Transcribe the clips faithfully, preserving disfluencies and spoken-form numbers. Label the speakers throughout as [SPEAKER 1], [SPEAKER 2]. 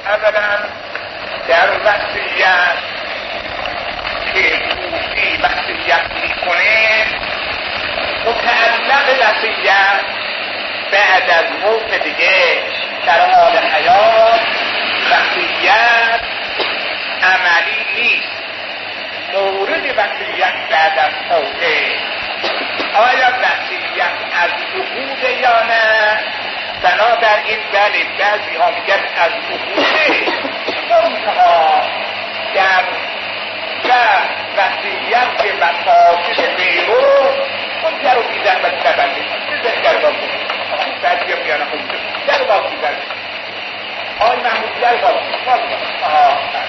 [SPEAKER 1] اولا در وصیت که موسی وصیت میکنه، متعلق وصیت بعد از موت دیگه در حال حیات وصیت عملی نیست. مورد وصیت بعد از موته آیا وصیت از عقود یا نه؟ بنابراین بله، بعضی ها میگن از عقوده، منتها در و وصیت و مفاسد غیرو اون در رو بیزن و نبنده بزن در باز بزن بعضی ها میگن خود در باز بزن آی محمود در باز بزن.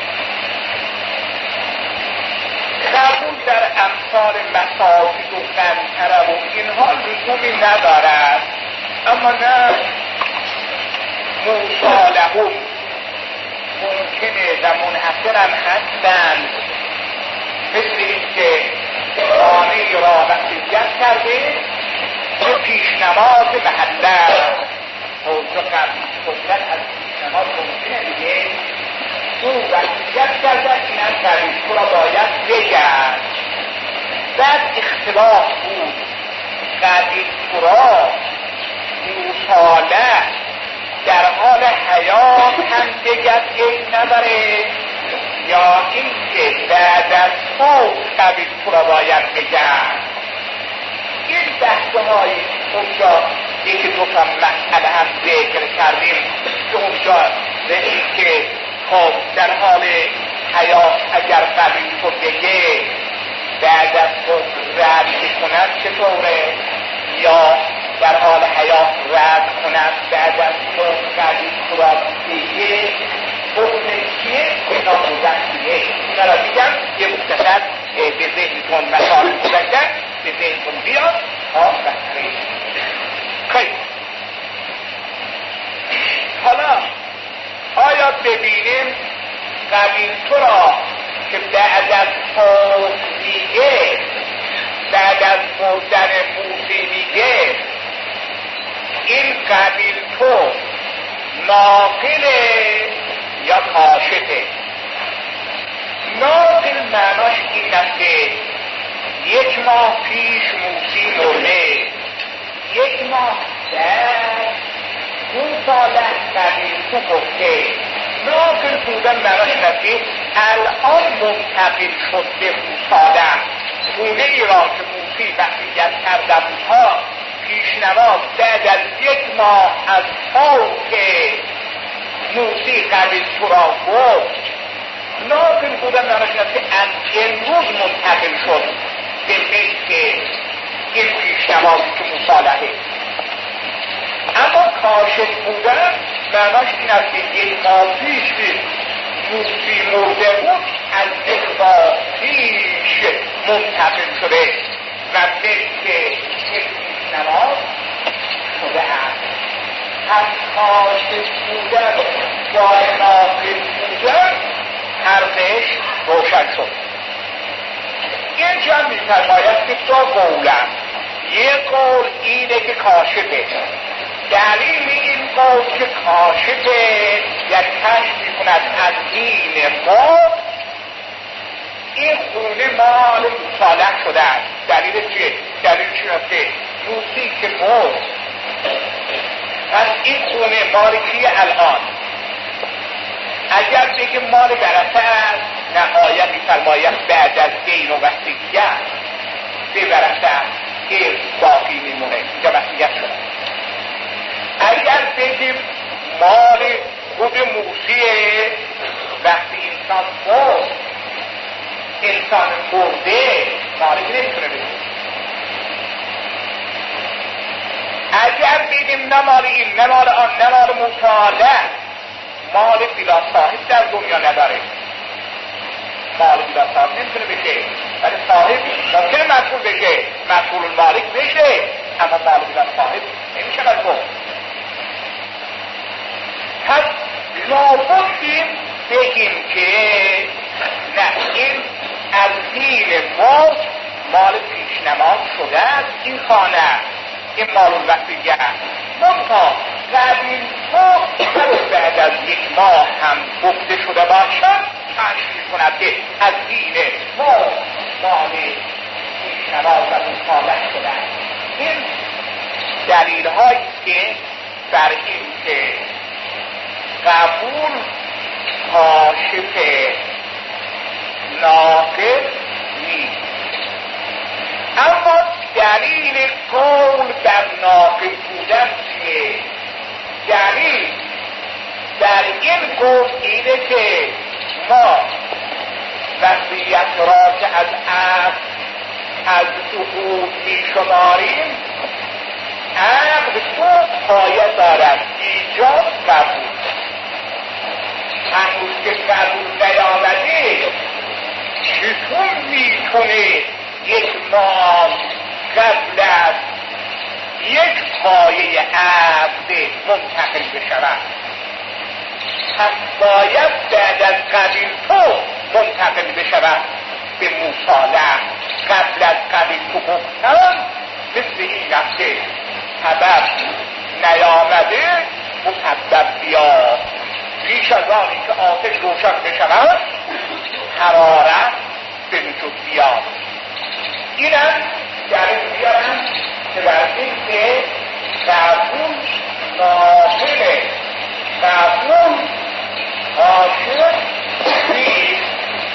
[SPEAKER 1] قبول در امثال مساجد و قنطره و اینها لزومی ندارد، اما نه مصالحون ممکنه و منحصرا هستند، مثل این که خانه را وصیت کرده که پیش نماز محله توجه قبلی خودت از پیش نماز ممکنه دیگه تو وصیت کردن اینم کردید تو را باید بگرد. بعد اختلاف بود قدید تو را موساله در حال حیات هم بگرد این نداره یا این که بعد از فوت قدید تو را باید بگرد. این بحثه های اونجا یکی دو تا مسئله هم ذکر کردیم که اونجا رسید که خب در حال حیات اگر قبیل تو بگه بعد از خود رد کنند چطوره، یا در حال حیات رد کنند بعد از خود قبیل تو را بگه حکم چیه؟ اینا بودن چیه؟ اینا را میگم یه مختصر به ذهنتون مثال بودن به ذهنتون بیاد تا بسره. خیلی حالا آیا ببینیم قبیل تو را که بعد از توضیحه بعد از مردن موسی میگه این قبیل تو ناقله یا کاشفه؟ ناقل معناش این است که یک ماه پیش موسی مرده، یک ماه بعد اون ساله قبیل تو گفته. ناقل بودن معناش این است که الان منتقل شد به اون ساله خونه ای را که موسی وصیت کرده بودها پیشنواز بعد از یک ماه از فوت موسی قبیل تو را گفت. ناقل بودن معناش این است که امروز منتقل شد به بیت این پیشنواز که مصالحه. اما کاشف بودن معناش این است که یک ماه پیش موسی مرده بود از یک ماه پیش منتقل شده و بیت یک پیشنواز شده است. از کاشف بودن با ناقل بودن حرفش روشن شد. اینجا می‌فرماید که دو قولم، یک قول اینه که کاشفه. دلیل این قول که کاشفه یک کشف می‌کند از این مرد این خونه مال مصالح شده است. دلیل چیه؟ دلیل چیه است که موسی که مرد پس این خونه مال کیه الان؟ اگر بگه مال برسه است نهایت می‌فرماید بعد از دین و وصیت به برسه که باقی میمونه اینجا وصیت شده. اگر بگیم مال خود موسیه وقتی انسان مرد انسان مرده مالک نمیتونه بگیم. اگر بگیم نه مال این نه مال آن نه مال مصالح مال بلا صاحب در دنیا نداره. مال بلا صاحب نمیتونه بشه، ولی صاحب ممکنه مسئول بشه، مسئول المالک بشه، اما مال بلا صاحب نمیشه مسئول. پس لابدیم بگیم که نه این از دین موت مال پیشنماز شده است این خانه این مال الوصیه منتها قبیل تو بعد از یک ماه هم گفته شده باشد تشریح کند که از دین ما مال پیشنواز و مصالح شدن. این دلیل هایی که بر این که قبول کاشف ناقص نیست. اما دلیل قول در ناقص بودن چیه؟ دلیل در این قول اینه که ما وصیت را که از عقد از عقود می شماریم، عقد خوب پایه دارد، ایجاب قبول. هنوز که قبول نیامده چطور میتونه یک ماه قبل از یک پایه عقد منتقل بشود؟ پس باید بعد از قبیل تو منتقل بشود به مصالح. قبل از قبیل تو گفتن مثل این نفسه سبب نیامده مسبب بیا. پیش از آنی که آتش روشن بشود حرارت به وجود بیاد. اینم در این بیارم که بر این که قبول ناقله، قبول حاصل نیست.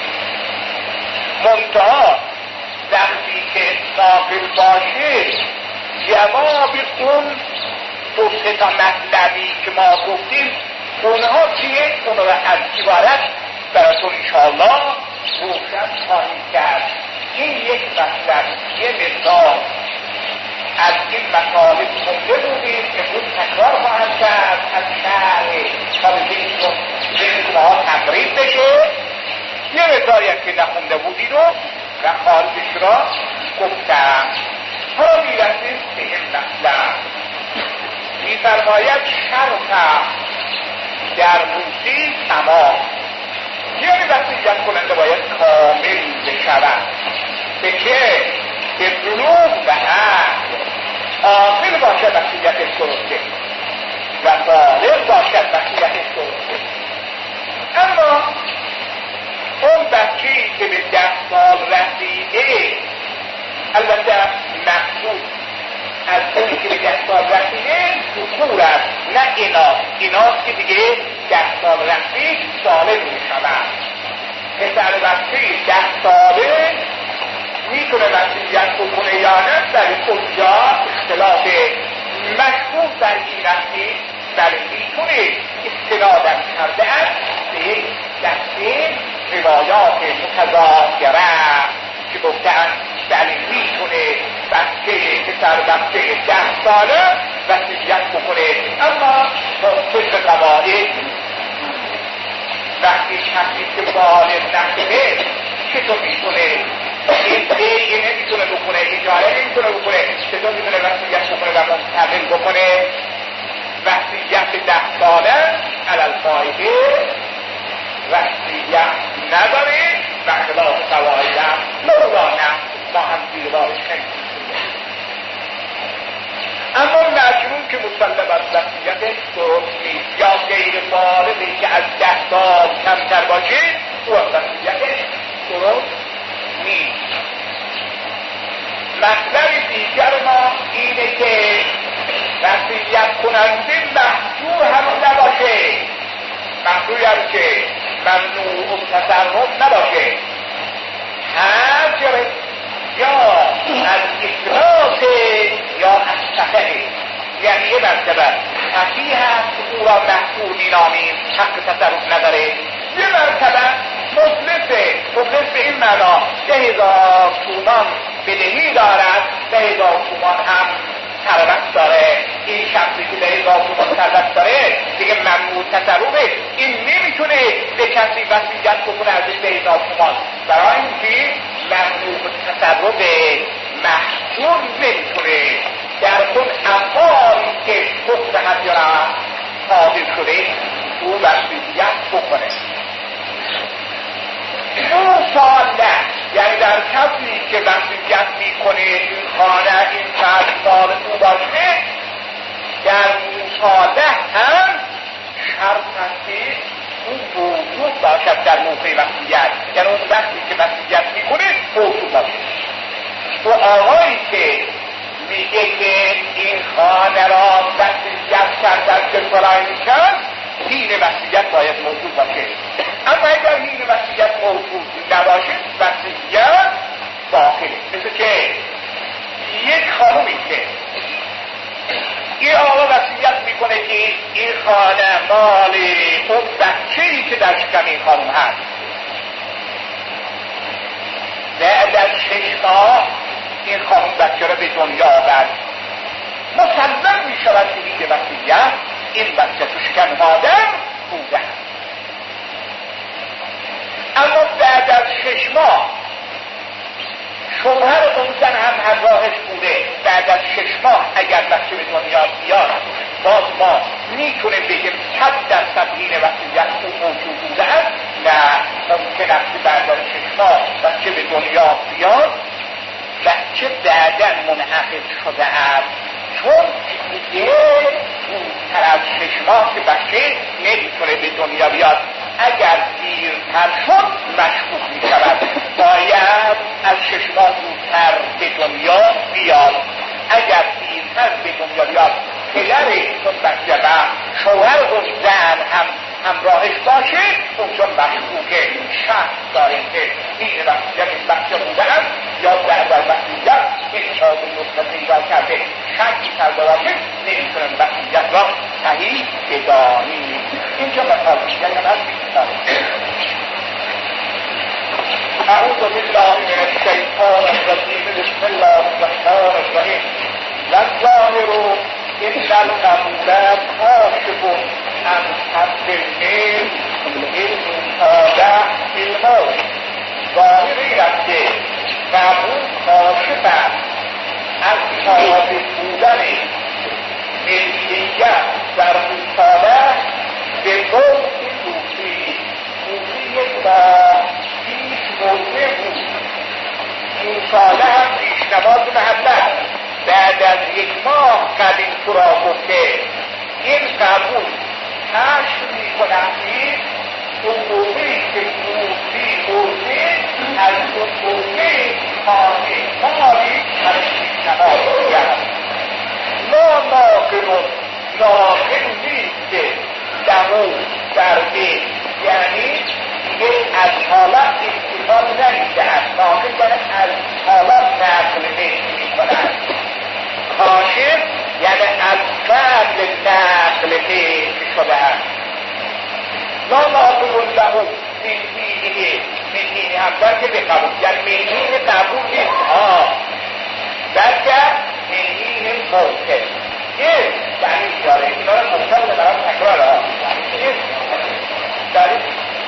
[SPEAKER 1] منتها وقتی که ناقل باشه جواب اون دو سه تا مطلبی که ما گفتیم اونها چیه؟ اونها را از عبارت براتون انشاءالله روشن خواهیم کرد. این یک مطلب، یه مثال از این مطالب خونده بودیم که بود تکرار خواهد کرد از شهر تا به ذهن شما تقریب بشه. یه مثالی که نخونده بودید و خارجش را گفتم. حالا میرسیم به این مطلب. میفرماید شرط در موسی تمام، یعنی وصیت کننده باید کامل بشود. به که به بلوغ و عقل عاقل باشد وصیتش درسته و بالغ باشد وصیتش درسته. اما اون بچه‌ای که به ده سال رسیده، البته مقصود از اونی که به ده سال رسیده ذکور است نه ایناس. ایناس که دیگه ده سال رسید سالم میشود. پسر بچه‌ای ده ساله میتونه وصیت بکنه یا نه؟ در کجا اختلاف مشهور در این رسید در میتونه استنادم کرده است به یک دسته روایات متضافره که گفتن بله میتونه بچه پسر بچه ده ساله وصیت بکنه. اما طبق قواعد وقتی شخصی که بالغ نشده چطور میتونه این دیگه نمیتونه بکنه، اجاره نمیتونه بکنه، چطور میتونه وصیت بکنه و منتقل بکنه؟ وصیت ده ساله علل قاعده وصیت نداره و خلاف قواعد مولانا ما هم زیر بارش نمیتونه. اما مجنون که مسلم از وصیتش درست نیست یا غیر بالغی که از ده سال کمتر باشه او از وصیتش درست نیست. مطلب دیگر ما اینه که وصیت کننده محجور هم نباشه، محجوری هم که ممنوع تصرف نباشه. حجر یا از افراط یا از سفه، یعنی یه مرتبه خفی هست او را محجور مینامیم، حق تصرف نداره. یه مرتبه مفلسه، مفلس به این معنا ده هزار تومان بدهی دارد، ده هزار تومان هم ثروت داره. این شخصی که ده هزار تومان ثروت داره دیگه ممنوع تصرفه، این نمیتونه به کسی وصیت بکنه ازش ده هزار تومان، برای اینکه ممنوع تصرف محجور نمیتونه در اون افعالی که حکم حجر صادر شده او وصیت بکنه. مصالح یعنی در کسی که وصیت میکنه این خانه این چند سال او باشه، در مصالح هم شرط هستی موقع وصیت، یعنی اون وقتی که وصیت میکنه موجود باشه. تو آقایی که میگه که این خانه را وصیت کردن که فلان کرد، حین وصیت باید موجود باشه. اما اگر حین وصیت موجود نباشه وصیت باطله. مثل که یک خانومی که این آقا وصیت میکنه که این خانه مال اون بچه‌ای که در شکم این خانم هست، بعد از شش ماه این خانم بچه را به دنیا آورد، مسلم می شود که دیگه وصیت این بچه تو شکم مادر بوده. اما بعد از شش ماه شوهر اون زن هم همراهش بوده، بعد از شش ماه اگر بچه به دنیا بیاد باز ما میتونه بگیم صد درصد این وصیت اون موجود بوده است. نه، ممکن است بعد از شش ماه بچه به دنیا بیاد، بچه بعداً منعقد شده است، چون دیگه تر از شش ماه که بچه نمیتونه به دنیا بیاد. اگر دیرتر شد مشکوک می شود، باید از شش ماه زودتر به دنیا بیاد. اگر دیرتر به دنیا بیاد پدر اون بچه و شوهر اون زن هم همراهش باشه، اون چون مشکوکه شخص داریم که این وصیت این بچه بوده است یا بعد از وصیت این شاید نطفه پیدا کرده شکی کرده باشه، نمیتونن وصیت را صحیح بدانیم. اینجا مثال میگن از اعوذ بالله من الشیطان الرجیم بسم الله الرحمن الرحیم والظاهر ان القبول کاشف عن حد العلم المصالح الموت. ظاهر این است که قبول کاشف است از ثابت بودن ملکیت در مصالح به موت موسی. موسی یک با پیش موضع بود، مصالح هم پیشنماز محبت. بعد از یک ماه قبیل تو را گفته این قبول کشف می کنم که اون موقعی که موسی موسی از اون موقع خانه مالی از پیشنماز کرد. ما ناقل ناقل نیست که دمو درده، یعنی دیگه از حالت استفاد نمیشه. از ناقل یعنی از حالت نقل نمی کنند. کاشف یعنی از قبل نقل پیش شده است. لا ناقل لهو مهینه مهینه همدر که به قبول، یعنی مهینه قبول نیست ها، بلکه مهینه موقع. این دلیل داره، اینا را ممکن به برام تکرار ها دلیل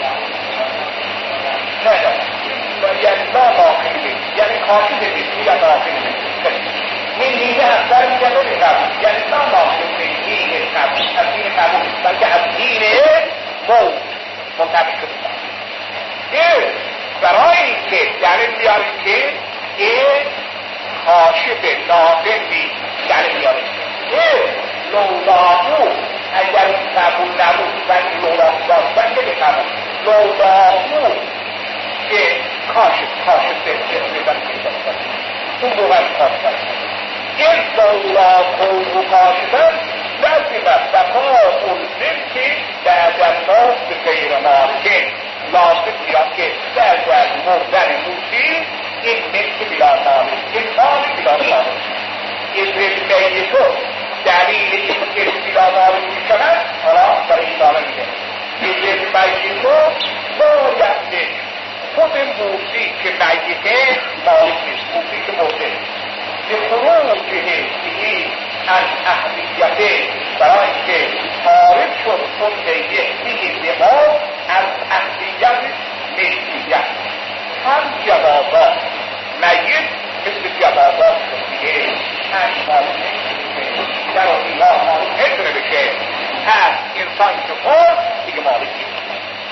[SPEAKER 1] نه یعنی لا ناقل یعنی کاشف نیست یا ناقل نیست. مهینه همدر میگه به قبول، یعنی لا ناقل مهینه قبول از دین قبول، بلکه از دین موت منطبق شده. این برای اینکه دلیل بیاریم که این کاشف ناقل نیست، دلیل بیاریم این لولاهو اگر قبول نبود و لولاهو داشتن که به قبول لولاهو که کاشف کاشف به جسم اون بوغن کاشف این لولاهو کاشفن لازمه بقاء الملك بعد الموت بغیر مالک. لازم بیاد که بعد از مردن موسی این ملک بلا مالک، این مال بلا مالک. این میتو دلیل این که بلا مالک میشود حالا برای اشاره میده. این میتو باید که خود موسی که میته مالک نیست، موسی که مرده به خروجه دیگه از اهلیته، برای که خارج شد اون دیگه دیگه ما از اهلیت ملکیت. هم جوابات میت مثل جوابات دیگه هشت مالک نمیشه، در اونها مالک نمیتونه بشه. هست انسان که خود دیگه مالک نیست.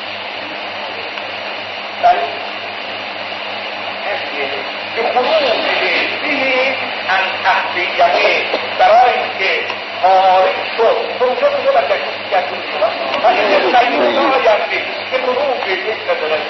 [SPEAKER 1] به خروج دیگه از اهلیته، برای که خارج شد اونجا کجا بسید شد و این سیدنا آینده که مروب یک نداره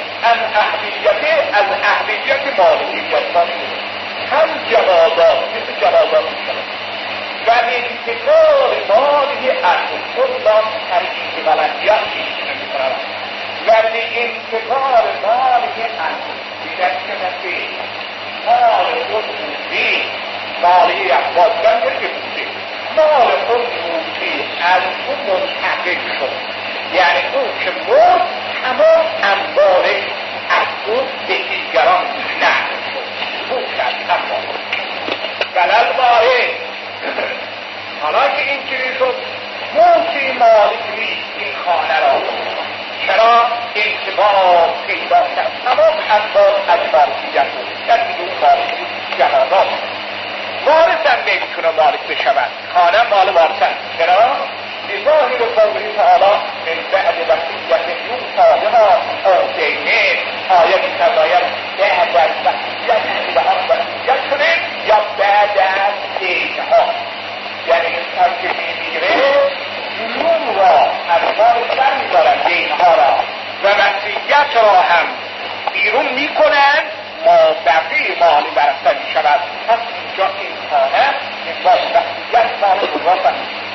[SPEAKER 1] از اهلیت مالکیت باشه هم جوازات مثل جوازات میکنه و انتقال مالی اصل خودم ترکیب ولدیت میکنه و انتقال مالی اصل دیگر که مال خود موسی مالی اخوادن نرگه موسی مال خود موسی از اون منتقل شد یعنی اون که مرد تمام انبارش از اون به دیگران نقل شد اون کرد انبار بلل وارد حالا که اینجوری شد موسی مالک نیست این خانه را چرا انتباه پیدا کرد تمام انبار از مالکیت بود در بدون مالکی جنازات وارثن نمیتونه مالک بشود خانه مال وارثن چرا؟ بظاهر قوله تعالی من بعد وصیت یوصی بها آتینه آیه می‌فرماید بعد از وصیت به هم وصیت کنه یا بعد از دینها یعنی انسان که میمیره جنون را از وارث برمی‌دارن دینها را و وصیت را هم بیرون میکنن ما بقیه مالی برسته میشود پس اینجا این خانه با وصیت مال بزرگن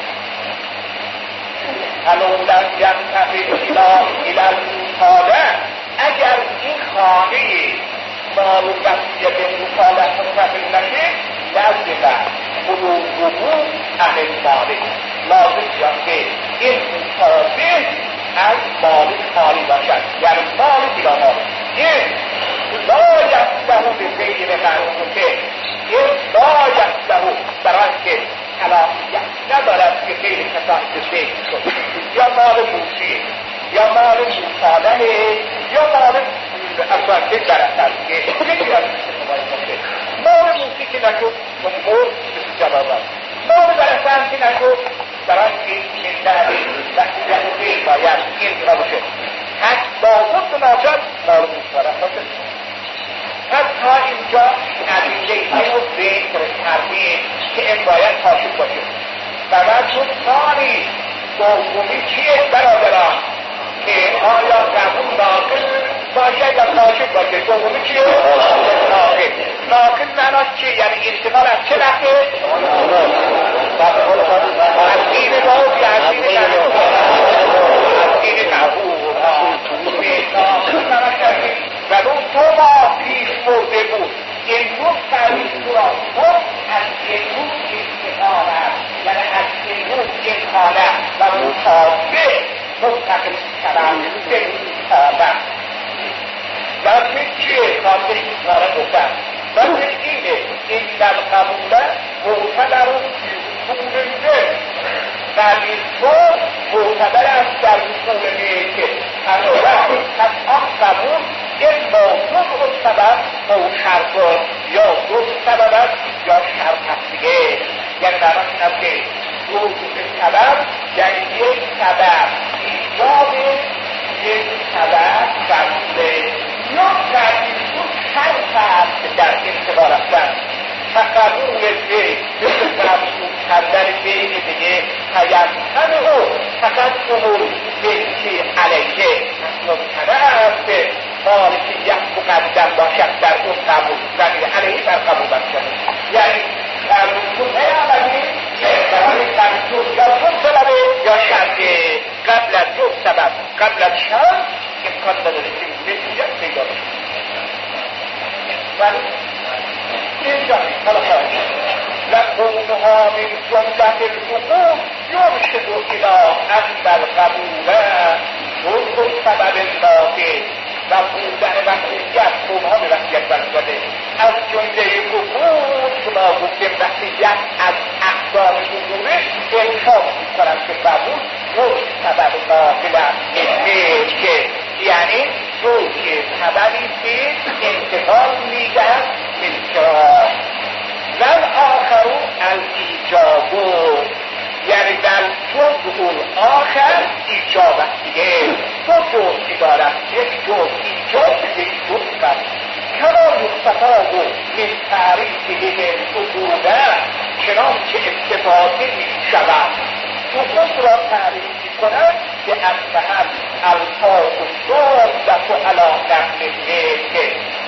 [SPEAKER 1] حلولن ینتفع الى المصالح اگر این خانه مال وصیت مصالح منتقل نشه لازم خروجه عن المالک لازم که این مصالح از مالک خالی باشد یعنی مال بلا مالک این لا یفته به غیر قرارته این لا یفته برای که خلاقیت ندارد که غیر کسانی که ذکر شد یا مال موسی یا مال مصالحه یا مال اصلا که برسد که یکی از مال موسی که نشد جمهور جوابات مال برسد که نشد برای که مندر وقتی که باید این را باشه حتی با خود ناجد مال مصالح باشه پس تا اینجا نتیجه او ذکر کردیم که این باید کاشف باشه و وجه ثانی دومی چیه برادران که آیا قبول ناقل باشه یا کاشف باشه دومی چیه؟ ناقل ناقل معناش چیه؟ یعنی انتقال از چه لحظه؟ از دین موت یا از دین نبود از دین نبود و اون دو ماه پیش برده بود امروز تعریف را خود از امروز انتقال است یعنی از امروز انتقاله و مطابق مستقل شدن به مطابق لازم چیه کامل انتقاله گفتن لازم اینه این در قبوله معتبر و پولنده قبیل تو معتبر است در پولنده که هنوز از آن قبول این موضوع و سبب او شرط یا دو سبب است یا شرط است دیگه یعنی برای این است که دو سبب یعنی یک سبب ایجاب یک سبب قبوله یا قبیل تو شرط است در انتقال هستن قبول به مثل قبول کردن بین دیگه تیمم او فقط امور بهشی علیه ممکنه است که مالکیت مقدم باشد در اون قبول زمین علیه در قبول باشد یعنی قبول عملی برای قبول یا دو سبب یا شرط قبل از دو سبب قبل از شرط امکان نداره که بهشیت پیدا باشد ولی اینجا خلاص لقونها من جملة الحقوق يرشد إلى أن القبول جزء سبب النافع و بودن وصیت خوبها به وصیت برمی‌گرده از جمله حقوق که ما گفتیم وصیت از اقدام حقوقه انشاء می‌کنم که قبول جزء سبب نافع است که یعنی جزء سببی که انتقال می‌دهد ملکرا لن آخر الایجاب یعنی در جزء آخر ایجاب است دیگه دو جزئی دارد یک جزء ایجاب یک جزء بس کما یستفاد من تعریفه الحقوق چنانچه استفاده می‌شود حقوق را تعریف می‌کنند که از محل الفاظ دالة علی نقل الملک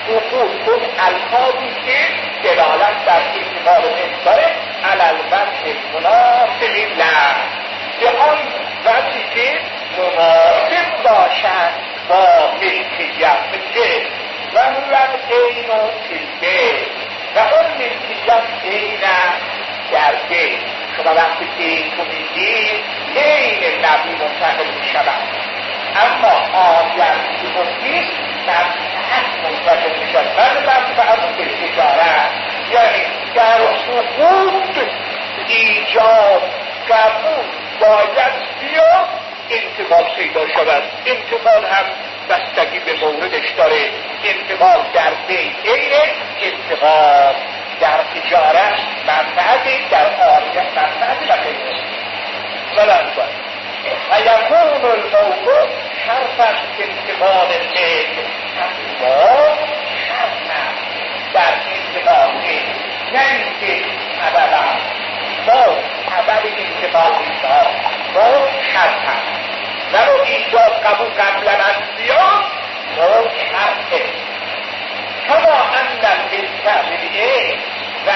[SPEAKER 1] سقوط اون الفاظی که دلالت در اعتبار داره علی الوجه مناسب لفظ، به آن وجهی که مناسب باشد با ملکیت که و هو العین تلکه و اون ملکیت عین درده. شما وقتی دین رو میگید عین نبی منتقل میشود، اما آگر که گفتید منفعت منتقل میشود و منفعت بالتجارت، یعنی در سقوط ایجاب قبول باید بیا انتقال پیدا شود. انتقال هم بستگی به موردش داره. انتقال در بیعه انتقال در تجارت منفعتی، در آریت منفعتی و غیره. بلند باید و یکون الموضوع شرطا انتقال نیک ما شرطا در انتقال نیک، نه اینکه اولا ما اول انتقال ایجاب ما شرطا ولو ایجاب قبول قبلا از زیاد ما شرطه. کما ان بالتعبیه و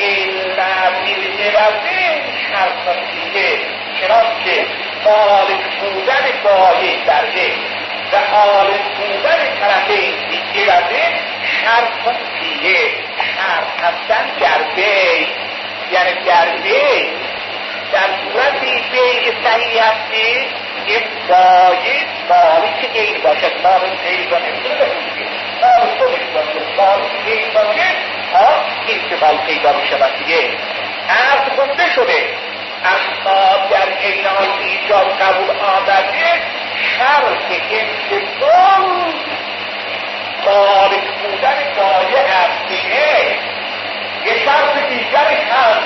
[SPEAKER 1] الالرزه شرط دیگه، چنانکه مالک بودن بایه در ده و عالم بودن طرفین دیگه شرط دیگه، شرط هستن در ده، یعنی در ده در صورتی بیع صحیح هستی این باید مالک این باشد. مالک این را نمیتونه بکنید، مالک خودش باشد، مالک این باشد ها انتقال پیدا میشود دیگه. عرض خونده شده اما در این حال ایجاب قبول آمده شرط انتقال مالک بودن بایه هستیه. یه شرط دیگرش هم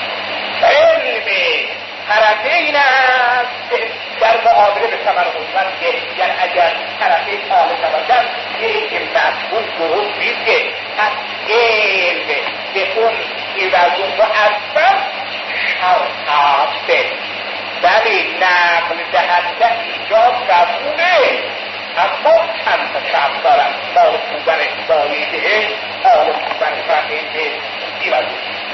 [SPEAKER 1] علم طرفین است در معامله به ثمر مثبت که، یعنی اگر طرفین حال باشند یک مفهوم درست نیست که از علم به اون عوض مؤثر شرط هسته، ولی نقل دهنده ایجاب قبوله، اما چند تا شرط دارند. مال بودن بایده، حال بودن طرفین عوض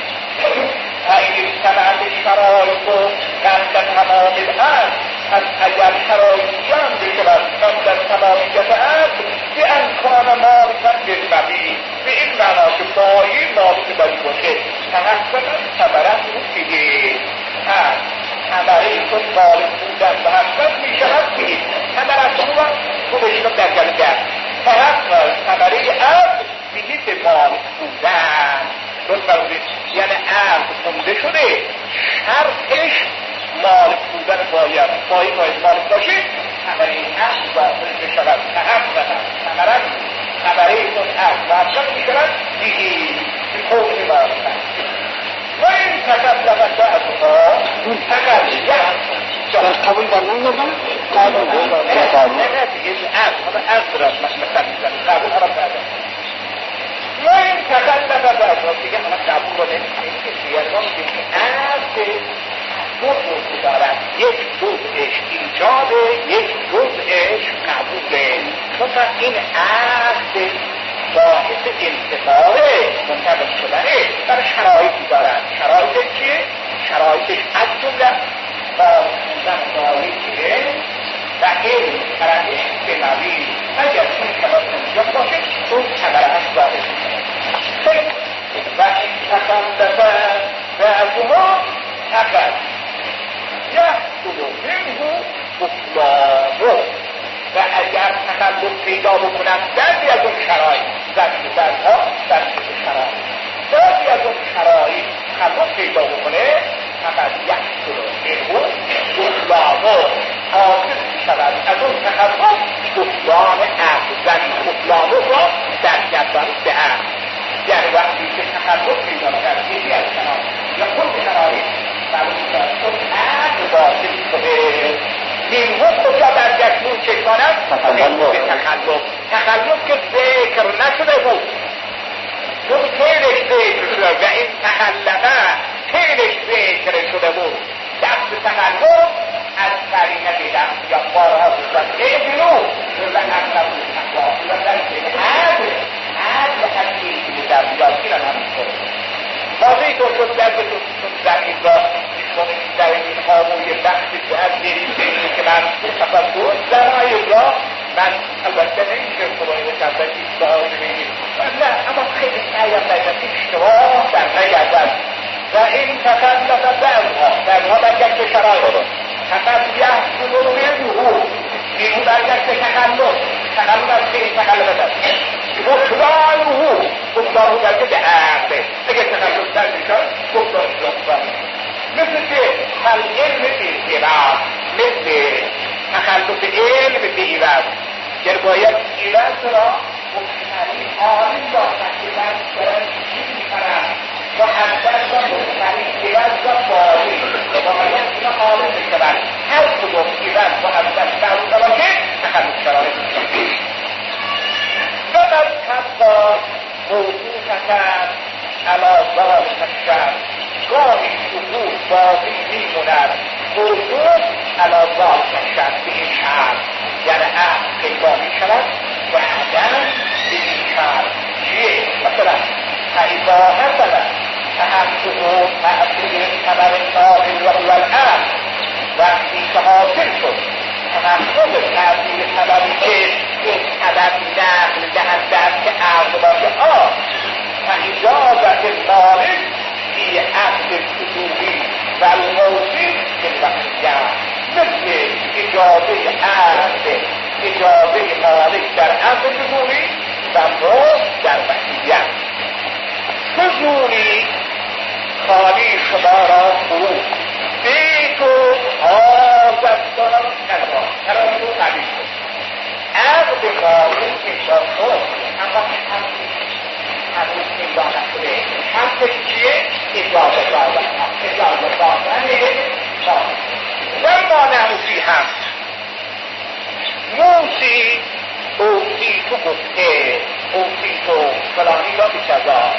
[SPEAKER 1] این سمعت شرایط و قبل تمام الان از اگر شرایطی هم بشود قبل تمامیت است به امکان مالکت بالمبی، به این معنا که بایی مالک بایی باشه تحصیل خبرت رو دیگه هست خبره کن مالک بودن و حسنت می شود بید خبرت رو خوبش رو در جلده تحصیل خبره از بید به مالک بودن یعنی عرض خونده شده شرطش مالک بودن باید باید باید مالک باشه. خبره عرض باید بشود تحقق خبرت خبره اون عرض باید بشود دیگه به کل مالک و این تقدمت بعد ها تقدمت
[SPEAKER 2] قبول برنامه دارم؟ قبول برنامه
[SPEAKER 1] دارم نه دیگه عرض عرض را مثلا قبول را دارم و این تقدمت بعد ها دیگه همه قبول را نمیکنیم که دیگران که عرض دو جزء دارد، یک جزءش ایجابه، یک جزءش قبوله. مثلا این عرض باعث انتقاله منتقل شدنه در شرایطی دارد. شرایط چیه؟ شرایطش از جمله بودن باعثیه و علم طرفش به نوی اگر اون شرایط انجام باشه اون خبرش باعث میکنه. و این تخلفه و از ما تقل یحصل منه بطلانه، و اگر تخلف پیدا بکنند بعضی از اون شرایط زمین درها در شرایط بعضی از اون شرایط تخلف پیدا بکنه فقط یحصل منه بطلانه حاصل شود از اون تخلف بطلان عقل، زمین بطلانه را در جدول دهد. یعنی وقتی که تخلف پیدا بکنند یکی از شرایط یا خود شرایط اون عقل باطل شده منهم کجا برگشت چه کند؟ به تخلف. تخلف که ذکر نشده بود اون فعلش ذکر شده و این تخلفه فعلش ذکر شده بود. دست تخلف از قرینه دیدم یا بارها بودن ایدنو و اقلب بود و در عقل عقل تفکر زنای ابراهیم من البته نمیشه خدای مقدس اشتباه بگیم نه، اما خیلی سعیم نگرد اشتباه در نگردد و این تکلف بعضها بعضها برگشت به شرایط فقط یحصل منه نیمو برگشت به تکلف تکلف از که این تکلف است بطلانه بطلانه برگشت به عقل اگر تکلف در بشن بطلانه لطفا مثل که هل علم ایراد مثل تخلف علم به ایراد یعنی باید ایراد را مختری آرین داشتن که من دارن چی میکنم و همدر را مختری ایراد را باری و باید اینا آرین بشن هر کدوم ایراد و همدر شروع باشه تخلف شرایط فقط تبقى موجودتا على ذلك الشر گاهی سقوط باقی میموند موجود على ذلك الشر به این شر یعنی عقل پیدا میشود و عدم به این شر چیه؟ مثلا فاذا حصل تحقق تأثیر خبر ناقل و هو العقل وقتی که حاصل شد تحقق تأثیر خبری که این خبر نقل دهد دست که عقل باشه آه فاجازت المالک فی عقد الصدوری و الموجود که وقتیت مثل اجازه عقد اجازه مالک در عقد صدوری و موجود در وقتیت صدوری خالی شما را فرود بیتو حاضر دارم کلمه ترام رو قبیل شد عقد مالک اجازه شد اما همون پیدا نشده همونش چیه؟ اجازه دادن اجازه دادن در مانع موسی هست موسی اوسی تو گفته اوسی تو فلانی را بکذا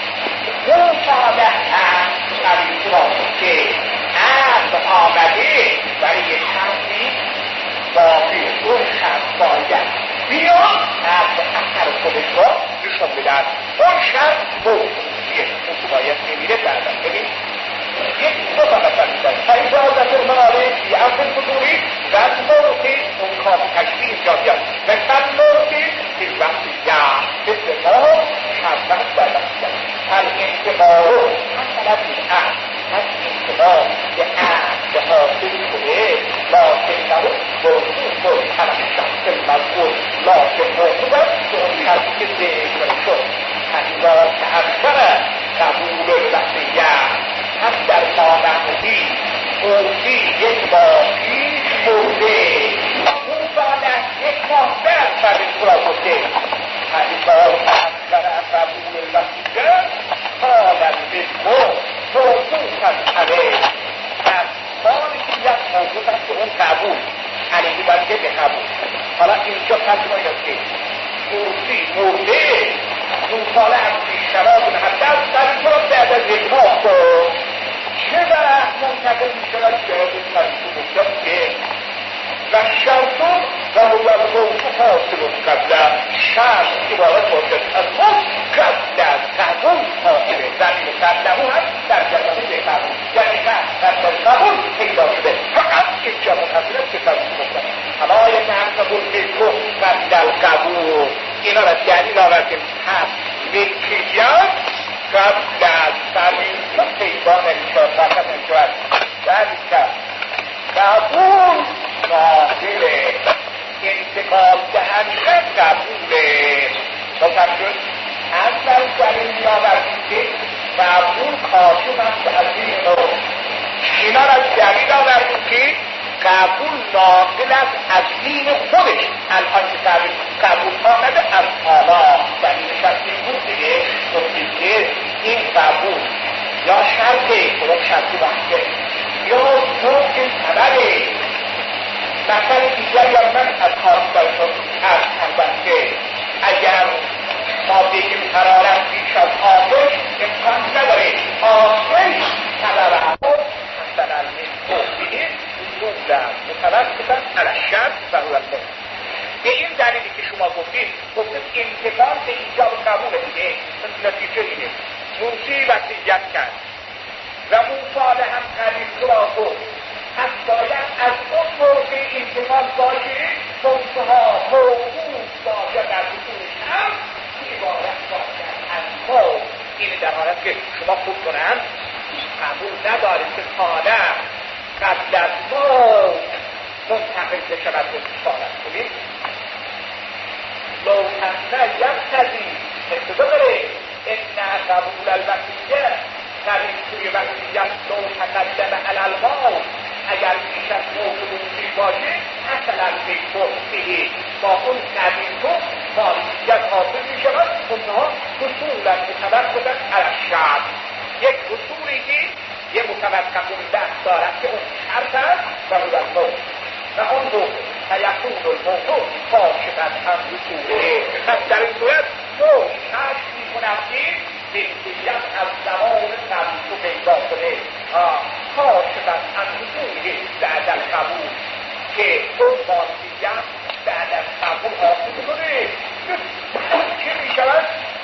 [SPEAKER 1] مصالح هم قریب را گفته عقد آمده برای یک شخصی باقی اون شخص باید بیان عقد اثر خودش را نشان بدن اون شخص موجودیه اون که باید نمیره بعدن ببین یک دو تا مثل میزنی فاجازت المالک فی عقد صدوری و موقع اون کار تشبیه ایجاد کرد و چند موقع فی وقتیت مثل ما شربت در وقتیت هر انتباه مثلا این عقد هر انتباه به عقد به حاصل شده لکن نبود موجود بود هر شخص المذکور لکن موجود است که اون شخص که ذکر شد حتی تأثر قبول وقتیت هم در مانعی موسی یک ماه پیش برده اون بعد یک ماه بعد فرد را برده حتی تأثر قبول وقتیت حالا بکن موجود از همه از مالی که یک موجود است که اون قبول علیه برده به قبول حالا اینجا تجمعی است که موسی مرده موساله از پیشتراز محدث در این طرف بعد از یک ماه دار چه وقت منتقل می شود جواب فرسو گفتم که و شرطون و هو الموت حاصل قبل شرط عبارت باشد از موت قبل از قبول حاصله زمین قبل او هم در جمعه قبول یعنی قبل از قبول پیدا شده فقط اینجا منتظر است که فرسو گفتم حالا یک قبول میکن قبل القبول اینا را دلیل آوردیم هست ملکیت قبل از زمین پیدا نمیشد فقط نمیشود دلیل کرد قبول ناقله انتقال دهنده قبوله بسر شد اول دلیل میآوردیم که قبول کاشف است از دین نو اینا را دلیل آوردیم که قبول ناقل است از دین خودش الان که قبول آمده از حالا دلیل شرطی بود دیگه گفتیم که این قبول یا شرطه خود شرطی وقته یا نوع سببه مثل دیگر یا من از خواستایتون از کردم که اگر ماده که قرارت بیش از آتش امکان نداره آتش سبب همون مثلا این نودن متوسطن على الشرط و هو الموت به این دلیلی که شما گفتید گفتید انتقال به ایجاب قبول دیگه نتیجه اینه موسی وصیت کرد و موسی هم قریب را گفت پس باید از اون موقع انتقال باشه منتها موجود باشه در حضور هم عبارت باشه از موج. این در حالت که شما خوب کنند قبول ندارید که خانه قبل از موج منتقل بشود به سالت کنید لو تنه یقتضی ابتدا داره ان قبول الوصیه قبیل توی وصیت لو تقدم علی الموت اگر پیش از موجودی باشه اصلا به توصیه با اون قبیل تو مالکیت حاصل می شود اونها حصولا متوقفت علی الشرط یک حصولی که یه متوقف دست دارد که اون شرط است و اون الموت و اون رو فیقول الموت کاشفت هم حصوله. پس در این صورت موت کشف می کند که بسیت از زمان قبول تو پیدا کنه کاشفت هم حصوله بعد القبول که اون مالکیت بعد از قبول حاصل کنه چه می شود؟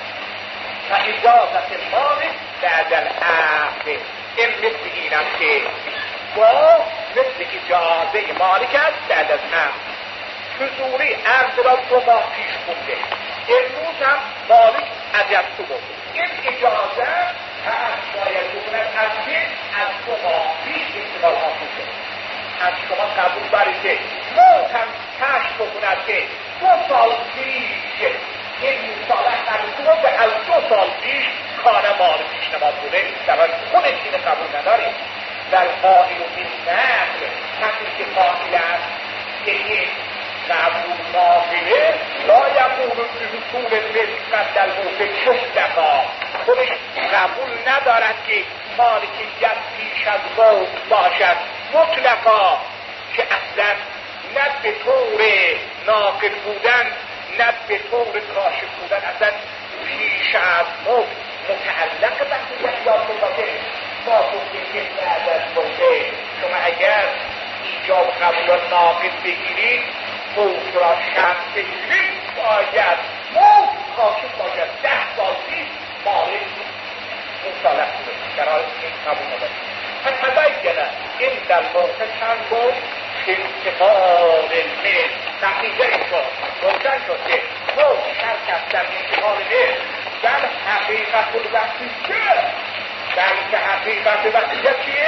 [SPEAKER 1] فاجازت المال بعد العقد. این مثل این است که با مثل اجازه مالک است بعد از عقد. حضوری عقد را دو ماه پیش خونده امروز هم مالک عجب تو بود این اجازه هست باید بکند از که از دو ماه پیش انتقال حاصل شد از شما قبول برید که موت هم کشف بکند که دو سال پیش این مصالح قبول به از دو سال پیش کار مال پیشنهاد بوده در حالی خودش این قبول نداریم در قائل و این نقل کسی که قائل است که این قبول ناقله لا یقول رسول ملکت در موقع مطلقا خودش قبول ندارد که مالکیت پیش از موت باشد مطلقا که اصلا نه به طور ناقل بودن نه به طور کاشف بودن اصلا پیش از موت متعلق بحثیت یاد باشه ما گفتیم که بعد از موته شما اگر ایجاب قبول ناقل بگیرید موت را شرط بگیرید باید موت کاشف باشد ده سال پیش مالک مصالح بوده در حال این قبول ندارید. پس تبین این در موقع چند بود انتقال علم نتیجه این شد روشن شد که موت شرط است در انتقال علم در حقیقت الوصیه در اینکه حقیقت الوصیه چیه؟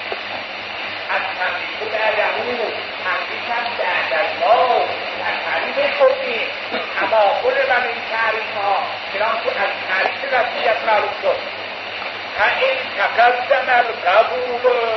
[SPEAKER 1] از تنبیه العلوم تنبیه هم بعد از موت از تعریف شدیم اما کل من این تعریف ها چنان که از تعریف وصیت معلوم شد این تقدم القبول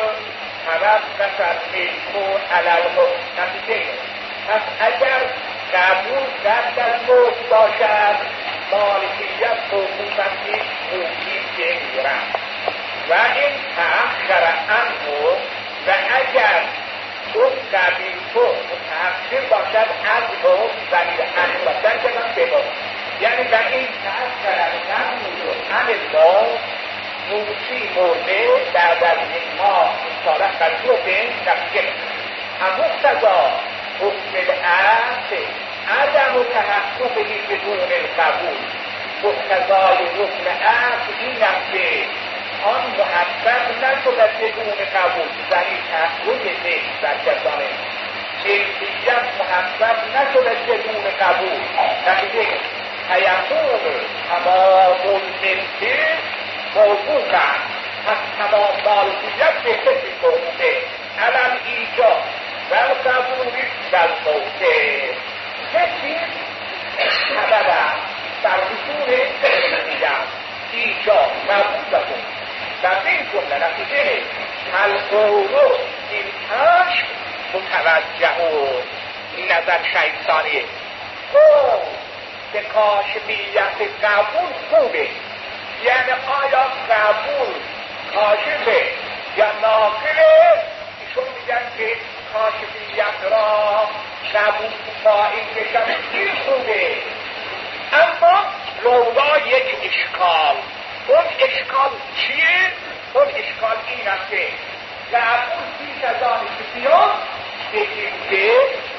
[SPEAKER 1] توقف الملک علی الموت. نتیجه پس اگر قبول قبل از موت باشد مالکیت حقوقا که حقوقی بگیرد و این تأخر عنه و اگر اون قبیل تو متأخر باشد عنه ضمیر عنه باشد جنان بباد یعنی و این تأخر عنه عن الموت موسی مرده بعد از یک ماه مصالح قبول به نتیجه هم مقتضا حکم العقد عدم تحققی بدون القبول مقتضای حکم عقد این است که آن محقق نشود بدون قبول زنی تحقیق نیست در کسانه ملکیت محقق نشود بدون قبول نتیجه تیقون تمام الملکه موجود است پس تمام مالکیت به کسی موجوده علم ایجاب و قبولی در موته کسی سبب است در حضور ملکیت ایجاب قبول بکن در این جمله نتیجه القول این عشق متوجه و نظر شیطانیه او به کاشفیت قبول خوبه یعنی آیا قبول کاشفه یا ناقله ایشون میگن که کاشفیت را قبول فائل بشن این خوبه اما لولا یک اشکال اون اشکال چیه؟ اون اشکال این است که قبول پیش از آنی که بیاد بگیم که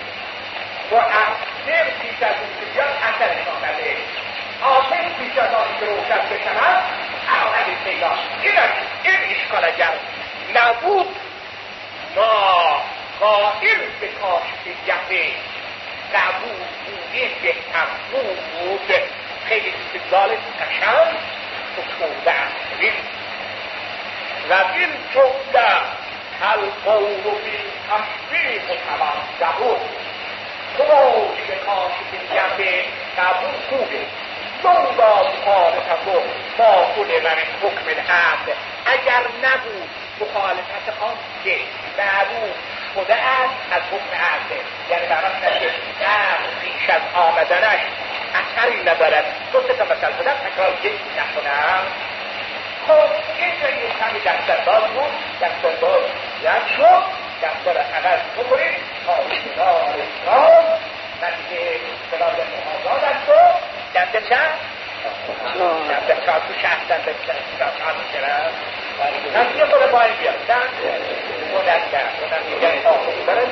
[SPEAKER 1] مؤثر پیش از اون که بیاد اثرشان نده آخر پیش از آنی که روشن بشند اولین پیدا این این اشکال اگر نبود ما قائل به کاشفیت قبول بودیم بهتر بود خیلی استدلال قشنگ و توده اصلی و این توده القول بالتصدیق متوسط خروج به کاشفیت قبول خوبه لولا مخالفت با خود من حکم العقل اگر نبود مخالفت آن که معلوم شده است از حکم عقل، یعنی برای نشه عقل پیش از آمدنش اثری ندارد. دو سه تا مثل بودم تکرار یک نکنم. خب این جایی کمی دسترباز بود، دسترباز زد شد، دستر عوض بکنید آشنار اسلام نتیجه اصطلاح محاضات است و دنده چند؟ دنده چهار تو شهر دنده چهار میکرد نتیجه خود باید بیاد مدنده مدنده آخوی برده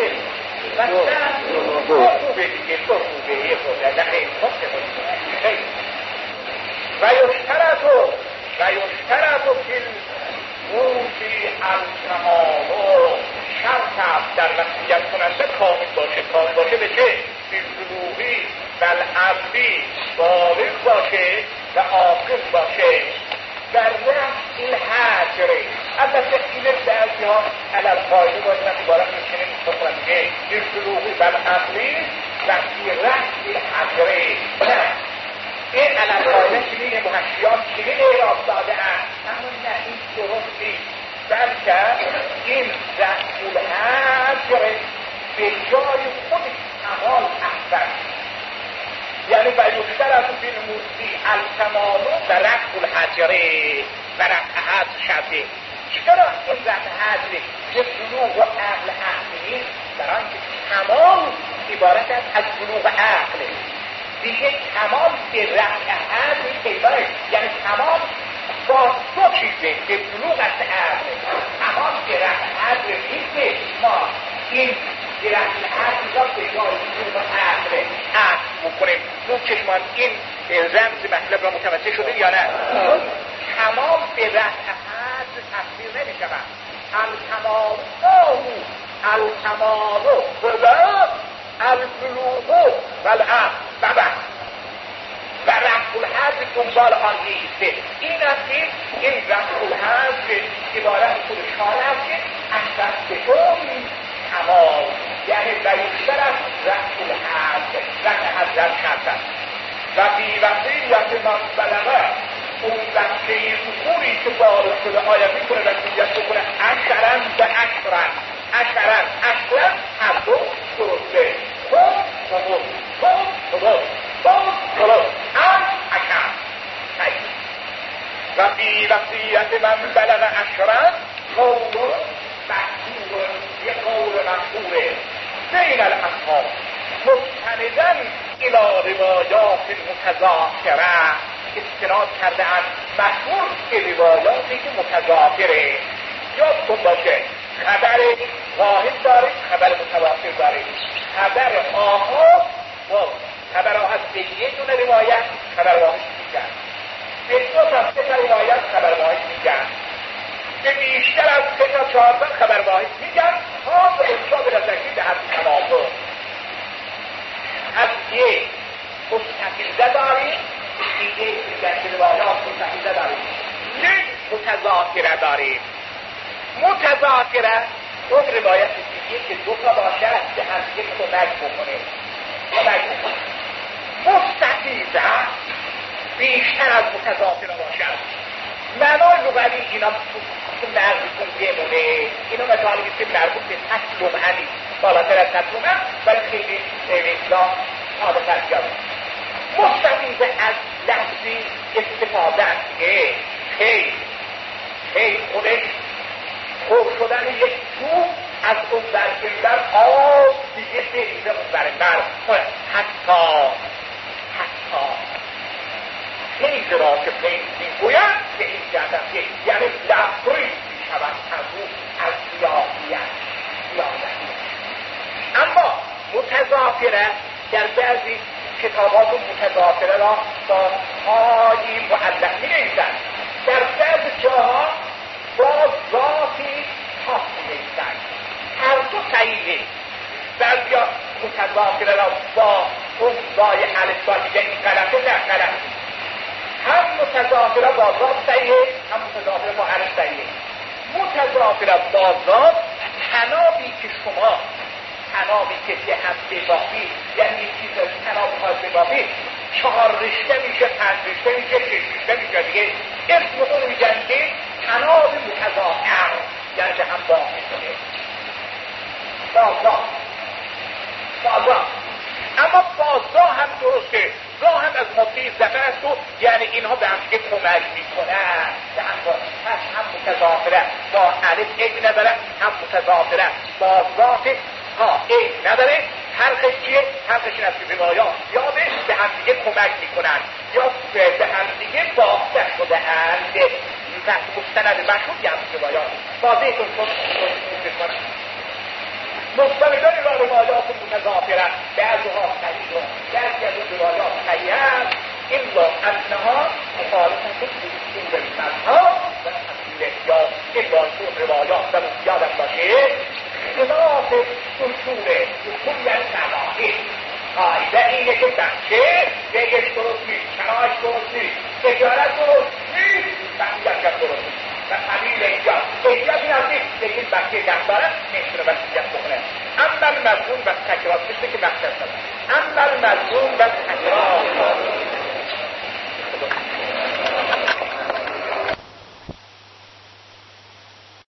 [SPEAKER 1] مثلا خوبه دیگه تو خوبه یه خود خیلی خیلی و یشترتو و یشترتو فیل موسی الکمالو شرط در نصیحت کننده کامل باشه. کامل باشه به چه؟ بی‌ظلوهی بلعبی بالغ باشه و عاقل باشه. در رفع الحجر البته این بعضی ها علل قاعده باید من عبارت میکنیم بخورم که بی‌ظلوهی بلعبی و فی رفع الحجر این علل قاعده چنین محشیان چنین اعراب داده است، اما نه این درست نیست، بلکه این رفع الحجر به جای خود کمال احسن، یعنی و یشترط فی الموسی الکمال و رفع الحجر و رفع حجر شده. چرا این رفع حجر که بلوغ و عقل عقل نیست؟ برای اینکه کمال عبارت است از بلوغ عقل، دیگه کمال به رفع حجر پیداست، یعنی کمال با دو چیزه که بلوغ است عقل. کمال به رفع حجر نیست ما این درست حرفی را به جای بلوغ عقل عقل بکنیم. نون چشمان این رمز مطلب را متوجه شده یا نه؟ تمام به رفع حجر تفسیر نمی شود. الکمال آهو الکمالو بلوغ البلوغ والعقل ببن و رفع الحجر دنبال آن نیسته. این است که این رفع الحجر عبارت خود شانه است که اصلا به طوری کمال، یعنی بیشتر از رفع الحجر رفع حجر شرط است. و بی وقتیت من بلغه اون وقتی ذکوری که بارد شده آیا میکنه وقتیت بکنه اشرن به اشرن اشرن اشرن هر دو درسته خود خود خود خود خود خود هم اشرن و بی وقتیت من بلغه اشرن قول مشهور یه قول مشهوره بین الاصحاب مستندن الى روایات متضافره استناد کرده از مشهور که روایاتی که متضافره یادتون باشه خبر واحد داره خبر متواتر داره. خبر آحاد و خبر آحاد به یه دونه روایت خبر واحد میگن، به دو تا سه تا روایت خبر واحد میگن، به بیشتر از سه تا چهار تا خبر واحد میگن تا به اجرا برسکی به حد تواتر. از یه مستقیده داریم دیگه که روایات مستقیده داریم، یک متضافره داریم. متضافره اون روایت دیگه که دو تا باشد به هم یک کمک بکنه. مستقیده بیشتر از متضافره باشد. معنای لغوی اینا تو مربوطون بمونه، اینا مطالبی که مربوط به تسلوم هنی بالاتر از تسلوم هم ولی خیلی اصلاح ساده ترکیاب مستقیده از لحظی استفاده است که خیلی خیلی خودش خوب شدن یک تو از اون برگردر آب دیگه بریزه اون برگردر حتی حتی خیلی را که خیلی میگوید به این جهدم یعنی لفظی میشود از اون از سیاهیت سیاهیت. اما متضافره در بعضی کتابات متضافره را با های معلق می نویسند، در بعض جاها با ذاتی خاص می نویسند. تو صحیحه. بعضیا متضافره را با اون وای الفبا دیگه این غلطه نه غلط. هم متضافره با ذات صحیحه، هم متضافره با الف صحیحه. متضافره با ذات تنابی که شما تنابی که یه هسته باقی یعنی یک چیز از تناب خواهد باقی چهار رشته میشه، پنج رشته میشه، شش رشته میشه دیگه اسم اون میگن که تناب متضافر یعنی هم باقی شده بازا بازا. اما بازا هم درسته، را هم از مبنی زفر است و یعنی اینها به هم دیگه کمک میکنن به هم پس هم متضافره با الف عیب نداره، هم متضافره با ذات ها عیب نداره. فرقش چیه؟ فرقش این است که روایات یا به هم دیگه کمک میکنن یا به هم دیگه بافته شده اند. مستند مشهور یا هم روایات واضح کن کنن مستندان را روایات متضافره بعضها صحیح و بعضی از اون روایات صحیح است. این را انها مخالفت این به مذهب و تفصیل یا این را چون روایات در یادم باشه خلاف اصول اصول یعنی مباحث. قاعده اینه که بچه بگش درست نیست، شرایط درست نیست، تجارت درست نیست، بقیت درست نیست و قبیل اینجا احتیاط این هستی لیکن بچه دست دارد نمیتونه بسیت بکنه. اما المضمون و تکرار مثل که مقصد دارد اما المضمون و تکرار